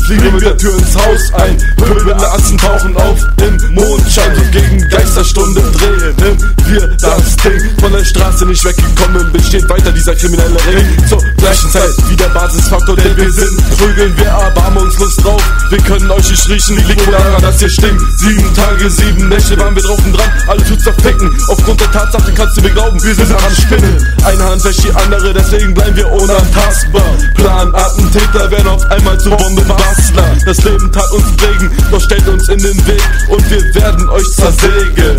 fliegen mit der Tür ins Haus ein. Pöbelatzen tauchen auf im Mondschein. So gegen Geisterstunde drehen wir das Ding. Von der Straße nicht weggekommen, besteht weiter dieser kriminelle Ring. Zur gleichen Zeit wie der Basisfaktor, der wir sind. Prügeln wir aber, haben uns Lust drauf. Wir können euch nicht riechen, liegt daran, dass ihr stinkt. 7 Tage, 7 Nächte waren wir drauf und dran. Alle tut's zerficken, aufgrund der Tatsache kannst du mir glauben, wir sind am Spinnen. Eine Hand wäscht die andere, deswegen bleiben wir unantastbar. Plan, Attentäter werden auf einmal zu Bombebastler. Das Leben tat uns prägen, doch stellt uns in den Weg und wir werden euch zersägen.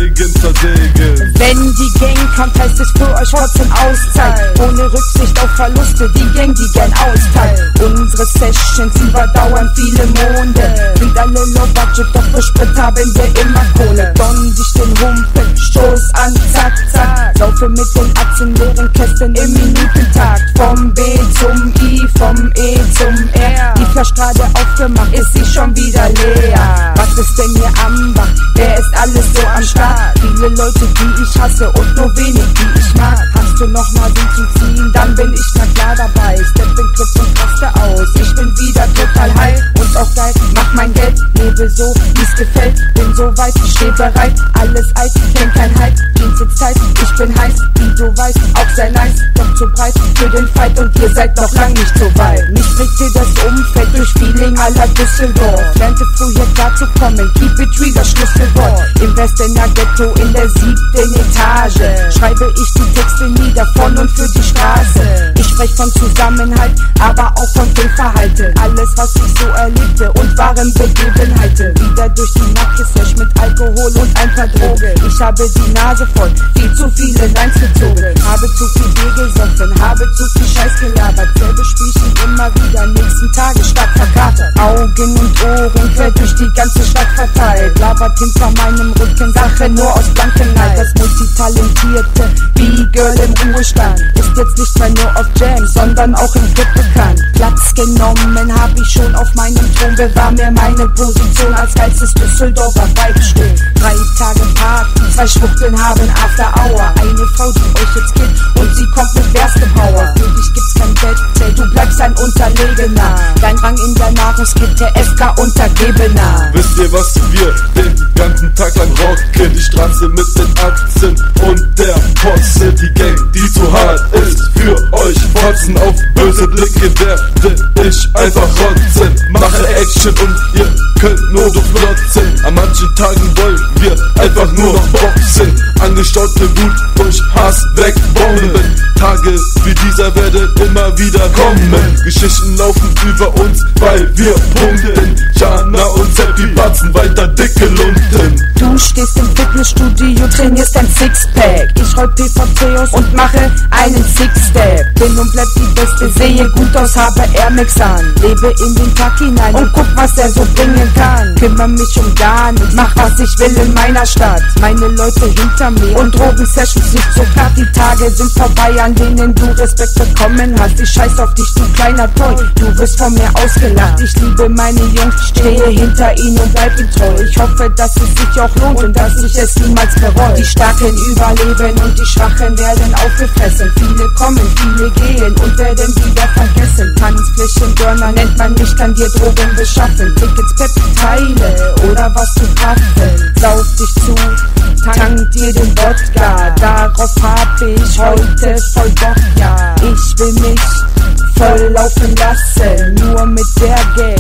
Zersägen. Wenn die Gang kommt, heißt es für euch trotzdem Auszeit. Ohne Rücksicht auf Verluste, die Gang, die gern austeilt. Unsere Sessions überdauern viele Monde. Sind alle low budget, doch für Sprit haben wir immer Kohle. Don dich den Humpen, Stoß an, zack, zack. Laufe mit den Atzen, leeren Kästen im Minutentakt. Vom B zum I, vom E zum R. Die Flasche gerade aufgemacht, ist sie schon wieder leer. Was ist denn hier am Bach? Wer ist alles so am Start? Viele Leute, die ich hasse und nur wenig, die ich mag. Hast du noch mal Sinn zu ziehen, dann bin ich na klar dabei. Step in Club und raste aus. Ich bin wieder total high und auch geil. Mach mein Geld, lebe so, wie's gefällt. Bin so weit, steh bereit. Alles Eis, kenn kein Halt. Jeans jetzt Zeit, ich bin heiß, wie du weißt. Auch sehr nice, doch zu breit für den Fight. Und ihr seid noch lang nicht so weit. Mich prägte das Umfeld durch Feeling à la Düsseldorf. Lernte früher klar zu kommen, keep it real, das Schlüsselwort. Im Westerner Ghetto in der 7. Etage schreibe ich die Texte nieder von und für die Straße. Ich sprech von Zusammenhalt, aber auch von Fehlverhalten. Alles, was ich so erlebte und wahren Begebenheiten. Wieder durch die Nacht geslasht mit Alkohol und ein paar Drogen. Ich habe die Nase voll, viel zu viele Lines gezogen. Habe zu viel Bier gesoffen, habe zu viel Scheiß gelabert. Selbe Spielchen immer wieder, nächsten Tage stark verkatert. Augen und Ohren quer durch die ganze Stadt verteilt. Labert hinter meinem Rücken Sache nur aus blankem Neid. Das multitalentierte B-Girl im Ruhestand ist jetzt nicht mehr nur auf Jam, sondern auch im Club bekannt. Platz genommen hab ich schon auf meinem Thron, bewahr mir meine Position als geilstes Düsseldorfer Weibstuhl. 3 Tage Party, 2 Schwuchteln haben After Hour. Eine Frau, die euch jetzt killt und sie kommt mit Werste Power. Für dich gibt's kein Bett, du bleibst ein Unterlegener. Dein Rang in der Nahrungskette, FK Untergebener. Wisst ihr, was wir den ganzen Tag lang rocken? Die Straße mit den Atzen und der Posse. Die Gang, die zu hart ist für euch fotzen. Auf böse Blicke werde ich einfach rotzen. Mache Action und ihr könnt nur durchglotzen. An manchen Tagen wollen wir einfach nur noch boxen. Angestaute Wut durch Hass wegbomben. Tage wie dieser werden immer wieder kommen. Geschichten laufen über uns, weil wir punkten. Jana und Seppi batzen weiter dicke Lunden. Du stehst im Fitnessstudio, trainierst ein Sixpack. Ich roll PVC aus und mache einen Sixstep. Bin und bleib die Beste, sehe gut aus, habe Air Max an. Lebe in den Tag hinein und guck, was er so bringen kann. Kümmer mich um gar nichts, mach was ich will in meiner Stadt. Meine Leute hinter mir und Drogen-Sessions nicht so platt. Die Tage sind vorbei, an denen du Respekt bekommen hast. Ich scheiß auf dich, du kleiner Toy, du wirst von mir ausgelacht. Ich liebe meine Jungs, stehe hinter ihnen und bleib ihnen treu. Ich hoffe, dass es sich auch lohnt und dass ich es niemals bereue. Die Starken überleben und die Schwachen werden aufgefressen. Viele kommen, viele gehen und werden wieder vergessen. Tanzflächenburner nennt man mich, kann dir Drogen beschaffen. Tickets, Pep, Teile oder was zu packen. Sauf dich zu, tank dir den Wodka. Darauf hab ich heute voll Bock, ja. Ich will mich voll laufen lassen, nur mit der Gang.